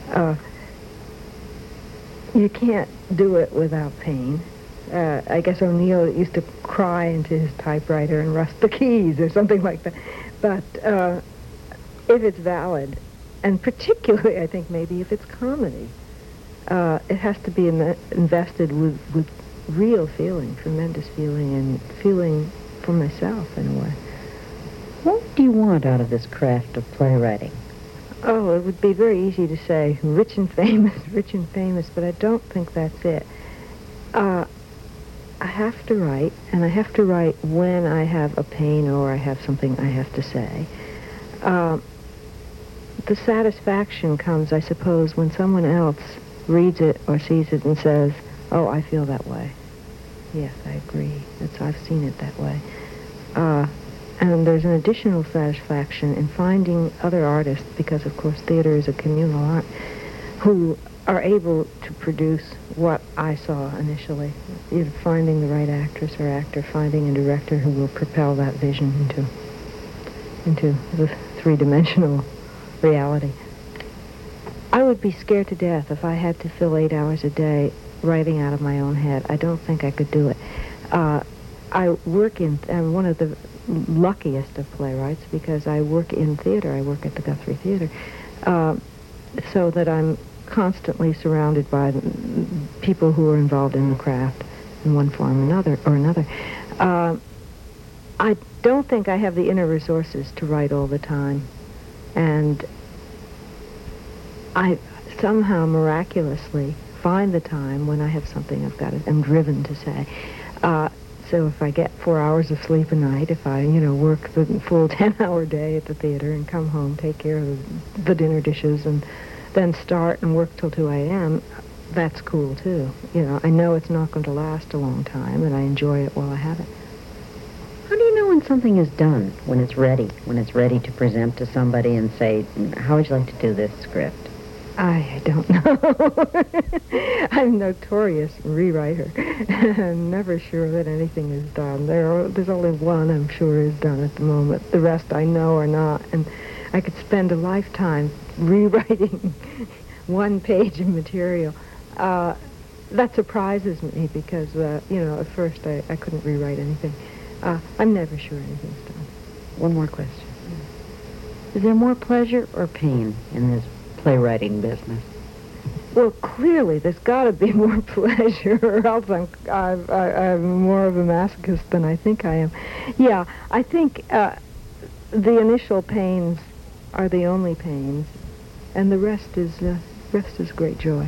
you can't do it without pain. I guess O'Neill used to cry into his typewriter and rust the keys or something like that. But if it's valid, and particularly I think maybe if it's comedy, it has to be invested with real feeling, tremendous feeling, and feeling for myself in a way. What do you want out of this craft of playwriting? Oh, it would be very easy to say rich and famous, but I don't think that's it. I have to write, and I have to write when I have a pain or I have something I have to say. The satisfaction comes, I suppose, when someone else reads it or sees it and says, oh, I feel that way. Yes, I agree. I've seen it that way. And there's an additional satisfaction in finding other artists, because, of course, theater is a communal art, who are able to produce what I saw initially. Either finding the right actress or actor, finding a director who will propel that vision into the three-dimensional reality. I would be scared to death if I had to fill 8 hours a day writing out of my own head. I don't think I could do it. I'm one of the luckiest of playwrights, because I work in theater. I work at the Guthrie Theater, so that I'm constantly surrounded by people who are involved in the craft in one form or another. I don't think I have the inner resources to write all the time. And I somehow miraculously find the time when I have something I'm driven to say. So if I get 4 hours of sleep a night, if I, work the full 10-hour day at the theater and come home, take care of the dinner dishes, and then start and work till 2 a.m., that's cool too. I know it's not going to last a long time, and I enjoy it while I have it. How do you know when something is done, when it's ready to present to somebody and say, how would you like to do this script? I don't know. I'm a notorious rewriter. I'm never sure that anything is done. There's only one I'm sure is done at the moment. The rest I know are not. And I could spend a lifetime rewriting one page of material. That surprises me because, at first I couldn't rewrite anything. I'm never sure anything's done. One more question. Is there more pleasure or pain in this playwriting business? Well, clearly, there's got to be more pleasure, or else I'm more of a masochist than I think I am. Yeah, I think the initial pains are the only pains, and the rest is great joy.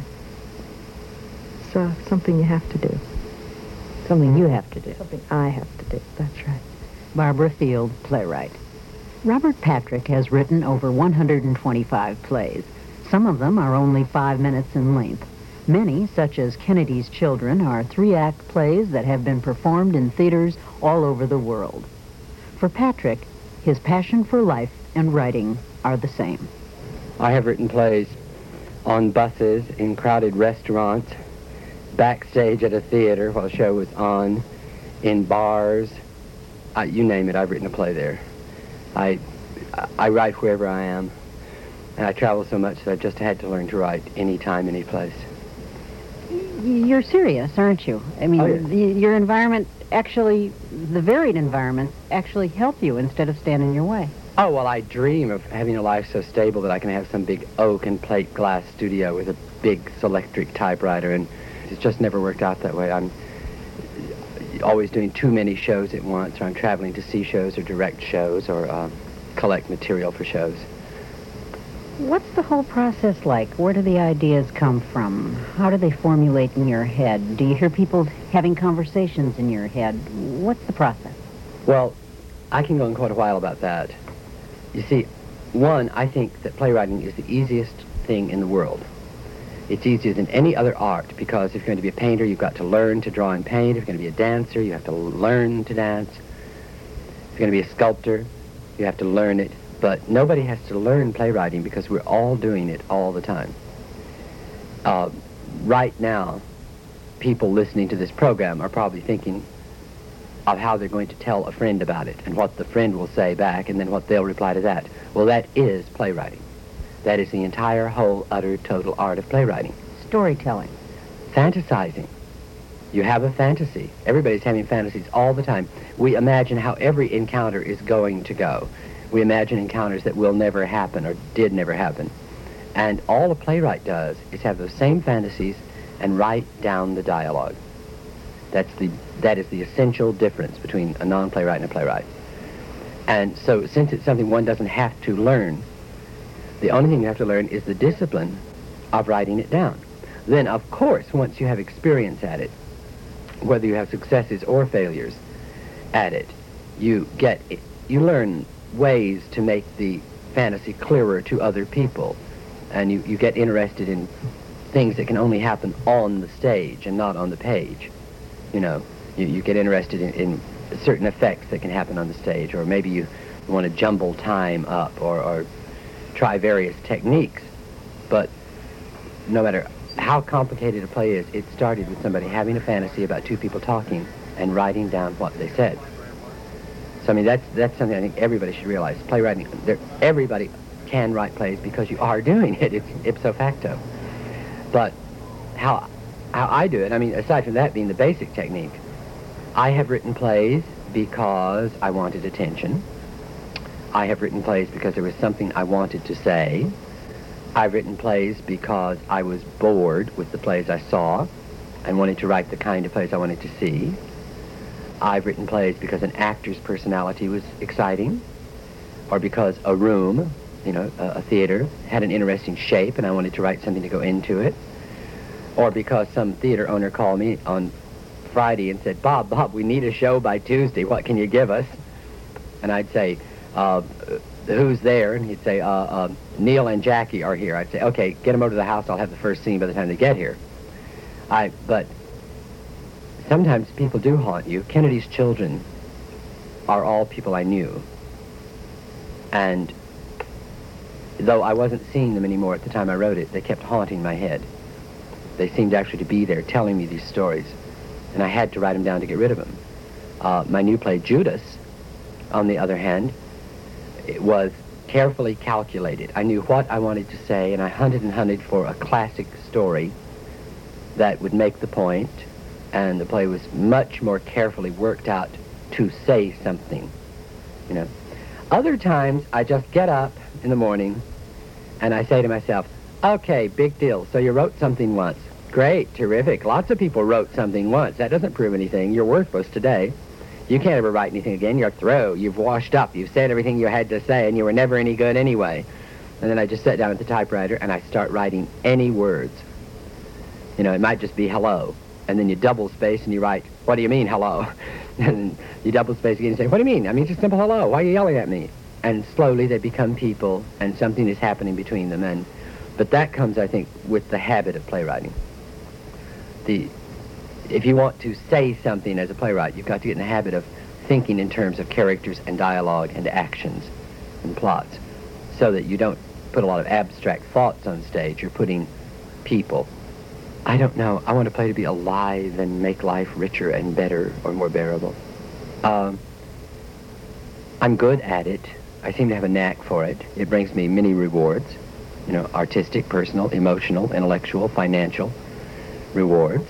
It's something you have to do. Something you have to do. Something I have to do. That's right. Barbara Field, playwright. Robert Patrick has written over 125 plays. Some of them are only 5 minutes in length. Many, such as Kennedy's Children, are 3-act plays that have been performed in theaters all over the world. For Patrick, his passion for life and writing are the same. I have written plays on buses, in crowded restaurants, backstage at a theater while the show was on, in bars. You name it, I've written a play there. I write wherever I am. And I travel so much that I've just had to learn to write anytime, any place. You're serious, aren't you? I mean, Oh, yeah. Your environment actually, the varied environments actually help you instead of stand in your way. Oh, well, I dream of having a life so stable that I can have some big oak and plate glass studio with a big Selectric typewriter, and it's just never worked out that way. I'm always doing too many shows at once, or I'm traveling to see shows or direct shows or collect material for shows. What's the whole process like? Where do the ideas come from? How do they formulate in your head? Do you hear people having conversations in your head? What's the process? Well, I can go on quite a while about that. You see, one, I think that playwriting is the easiest thing in the world. It's easier than any other art because if you're going to be a painter, you've got to learn to draw and paint. If you're going to be a dancer, you have to learn to dance. If you're going to be a sculptor, you have to learn it. But nobody has to learn playwriting because we're all doing it all the time. Right now, people listening to this program are probably thinking of how they're going to tell a friend about it and what the friend will say back and then what they'll reply to that. Well, that is playwriting. That is the entire, whole, utter, total art of playwriting. Storytelling. Fantasizing. You have a fantasy. Everybody's having fantasies all the time. We imagine how every encounter is going to go. We imagine encounters that will never happen or did never happen. And all a playwright does is have those same fantasies and write down the dialogue. That is the essential difference between a non-playwright and a playwright. And so since it's something one doesn't have to learn, the only thing you have to learn is the discipline of writing it down. Then, of course, once you have experience at it, whether you have successes or failures at it, you learn ways to make the fantasy clearer to other people. And you get interested in things that can only happen on the stage and not on the page. You get interested in certain effects that can happen on the stage, or maybe you want to jumble time up or try various techniques. But no matter how complicated a play is, it started with somebody having a fantasy about two people talking and writing down what they said. So, I mean, that's something I think everybody should realize. Playwriting, everybody can write plays because you are doing it. It's ipso facto. But how I do it, I mean, aside from that being the basic technique, I have written plays because I wanted attention. I have written plays because there was something I wanted to say. I've written plays because I was bored with the plays I saw and wanted to write the kind of plays I wanted to see. I've written plays because an actor's personality was exciting, or because a room a theater had an interesting shape and I wanted to write something to go into it, or because some theater owner called me on Friday and said, Bob, we need a show by Tuesday. What can you give us? And I'd say, who's there? And he'd say, Neil and Jackie are here. I'd say, okay, get them over to the house. I'll have the first scene by the time they get here. But sometimes people do haunt you. Kennedy's Children are all people I knew. And though I wasn't seeing them anymore at the time I wrote it, they kept haunting my head. They seemed actually to be there telling me these stories. And I had to write them down to get rid of them. My new play, Judas, on the other hand, it was carefully calculated. I knew what I wanted to say, and I hunted and hunted for a classic story that would make the point, and the play was much more carefully worked out to say something, Other times, I just get up in the morning, and I say to myself, okay, big deal, so you wrote something once. Great, terrific. Lots of people wrote something once. That doesn't prove anything. You're worthless today. You can't ever write anything again. You're through. You've washed up. You've said everything you had to say, and you were never any good anyway. And then I just sit down at the typewriter, and I start writing any words. It might just be hello. And then you double space, and you write, what do you mean, hello? And you double space again and say, what do you mean? I mean, just simple hello. Why are you yelling at me? And slowly they become people, and something is happening between them. But that comes, I think, with the habit of playwriting. If you want to say something as a playwright, you've got to get in the habit of thinking in terms of characters and dialogue and actions and plots, so that you don't put a lot of abstract thoughts on stage. You're putting people. I don't know. I want a play to be alive and make life richer and better or more bearable. I'm good at it. I seem to have a knack for it. It brings me many rewards, artistic, personal, emotional, intellectual, financial rewards.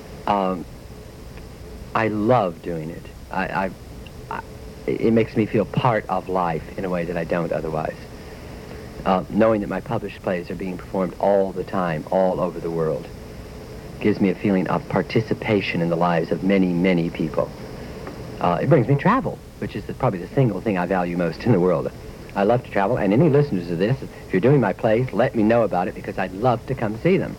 I love doing it. It makes me feel part of life in a way that I don't otherwise. Knowing that my published plays are being performed all the time, all over the world, gives me a feeling of participation in the lives of many, many people. It brings me travel, which is probably the single thing I value most in the world. I love to travel, and any listeners of this, if you're doing my plays, let me know about it, because I'd love to come see them.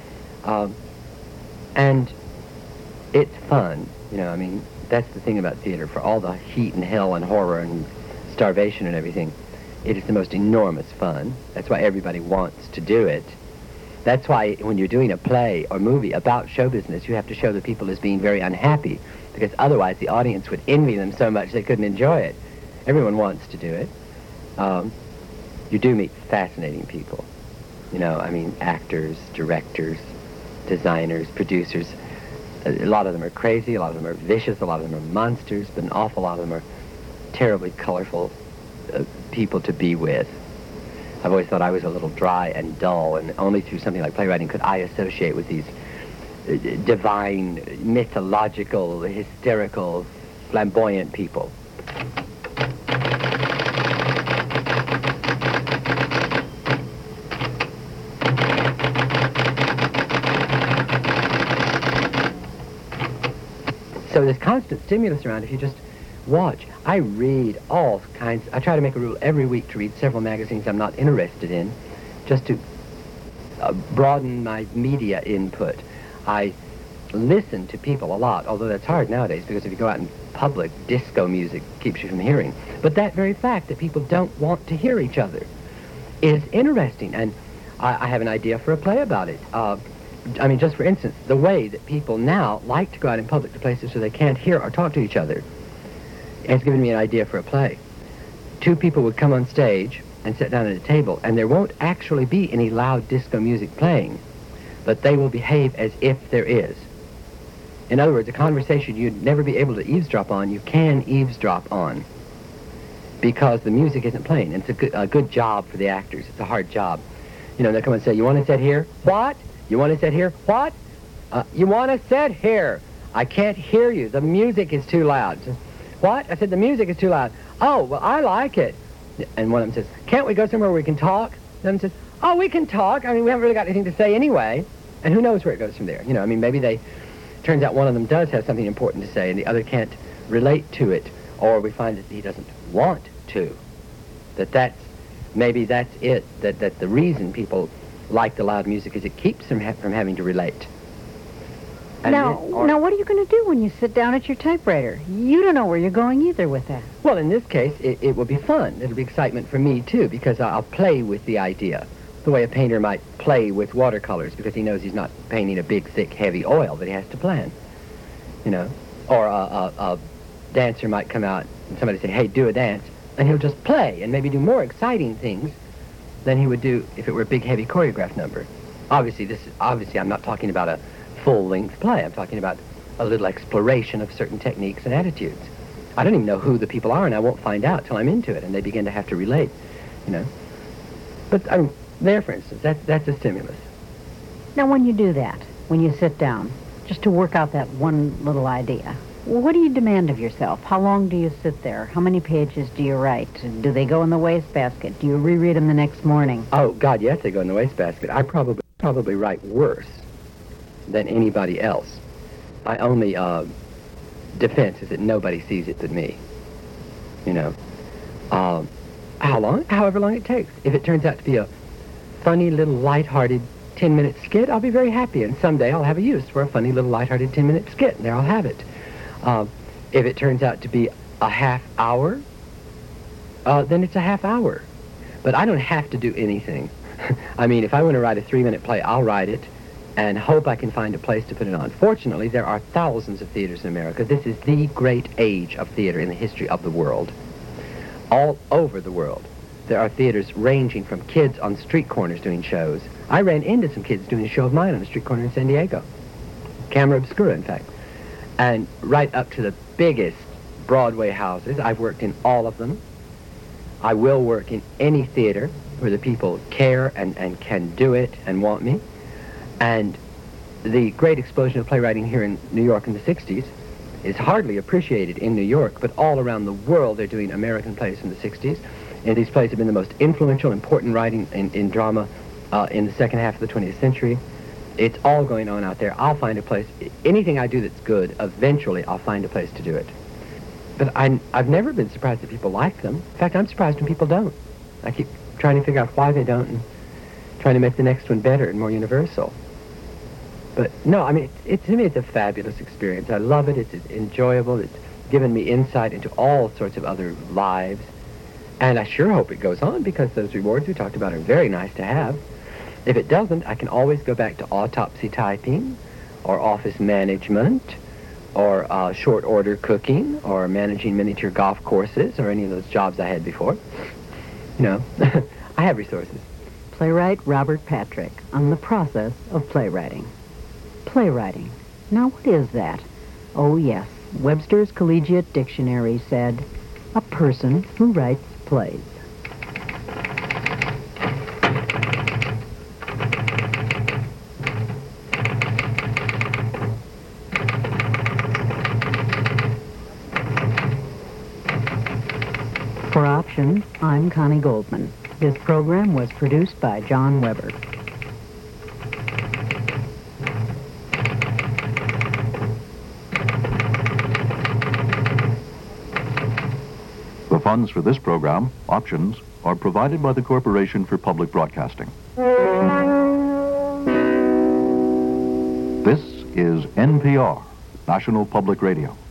And it's fun, that's the thing about theater. For all the heat and hell and horror and starvation and everything, it is the most enormous fun. That's why everybody wants to do it. That's why when you're doing a play or movie about show business, you have to show the people as being very unhappy, because otherwise the audience would envy them so much they couldn't enjoy it. Everyone wants to do it. You do meet fascinating people. Actors, directors, designers, producers. A lot of them are crazy, a lot of them are vicious, a lot of them are monsters, but an awful lot of them are terribly colorful people to be with. I've always thought I was a little dry and dull, and only through something like playwriting could I associate with these divine, mythological, hysterical, flamboyant people. So there's constant stimulus around if you just watch. I read all kinds. I try to make a rule every week to read several magazines I'm not interested in, just to broaden my media input. I listen to people a lot, although that's hard nowadays, because if you go out in public, disco music keeps you from hearing. But that very fact that people don't want to hear each other is interesting, and I have an idea for a play about it. Just for instance, the way that people now like to go out in public to places so they can't hear or talk to each other has given me an idea for a play. Two people would come on stage and sit down at a table, and there won't actually be any loud disco music playing, but they will behave as if there is. In other words, a conversation you'd never be able to eavesdrop on, you can eavesdrop on, because the music isn't playing. And it's a good job for the actors. It's a hard job. They'll come and say, you want to sit here? What? You want to sit here? What? You want to sit here? I can't hear you. The music is too loud. What? I said, the music is too loud. Oh, well, I like it. And one of them says, can't we go somewhere where we can talk? The other says, oh, we can talk. We haven't really got anything to say anyway. And who knows where it goes from there? Maybe turns out one of them does have something important to say and the other can't relate to it. Or we find that he doesn't want to. That's maybe that's it, that the reason people like the loud music is it keeps them from having to relate. And Now, what are you going to do when you sit down at your typewriter? You don't know where you're going either with that. Well, in this case, it will be fun. It'll be excitement for me, too, because I'll play with the idea, the way a painter might play with watercolors, because he knows he's not painting a big, thick, heavy oil that he has to plan, you know. Or a dancer might come out and somebody say, hey, do a dance, and he'll just play and maybe do more exciting things than he would do if it were a big, heavy choreographed number. Obviously, I'm not talking about a full-length play. I'm talking about a little exploration of certain techniques and attitudes. I don't even know who the people are, and I won't find out till I'm into it, and they begin to have to relate, you know. But there, for instance, that's a stimulus. Now, when you do that, when you sit down, just to work out that one little idea, what do you demand of yourself? How long do you sit there? How many pages do you write? Do they go in the wastebasket? Do you reread them the next morning? Oh, God, yes, they go in the wastebasket. I probably write worse than anybody else. My only defense is that nobody sees it but me. You know, however long it takes. If it turns out to be a funny little lighthearted 10-minute skit, I'll be very happy, and someday I'll have a use for a funny little lighthearted 10-minute skit, and there I'll have it. If it turns out to be a half hour, then it's a half hour. But I don't have to do anything. I mean, if I want to write a 3-minute play, I'll write it and hope I can find a place to put it on. Fortunately, there are thousands of theaters in America. This is the great age of theater in the history of the world. All over the world, there are theaters ranging from kids on street corners doing shows. I ran into some kids doing a show of mine on a street corner in San Diego. Camera obscura, in fact. And right up to the biggest Broadway houses. I've worked in all of them. I will work in any theater where the people care and can do it and want me. And the great explosion of playwriting here in New York in the 60s is hardly appreciated in New York, but all around the world they're doing American plays in the 60s. And these plays have been the most influential, important writing in drama in the second half of the 20th century. It's all going on out there. I'll find a place. Anything I do that's good, eventually I'll find a place to do it. But I've never been surprised that people like them. In fact, I'm surprised when people don't. I keep trying to figure out why they don't and trying to make the next one better and more universal. But no, I mean, to me, it's a fabulous experience. I love it. It's enjoyable. It's given me insight into all sorts of other lives. And I sure hope it goes on, because those rewards we talked about are very nice to have. If it doesn't, I can always go back to autopsy typing or office management or short order cooking or managing miniature golf courses or any of those jobs I had before. You know, I have resources. Playwright Robert Patrick on the process of playwriting. Playwriting. Now, what is that? Oh, yes. Webster's Collegiate Dictionary said, a person who writes plays. For Options, I'm Connie Goldman. This program was produced by John Weber. The funds for this program, Options, are provided by the Corporation for Public Broadcasting. This is NPR, National Public Radio.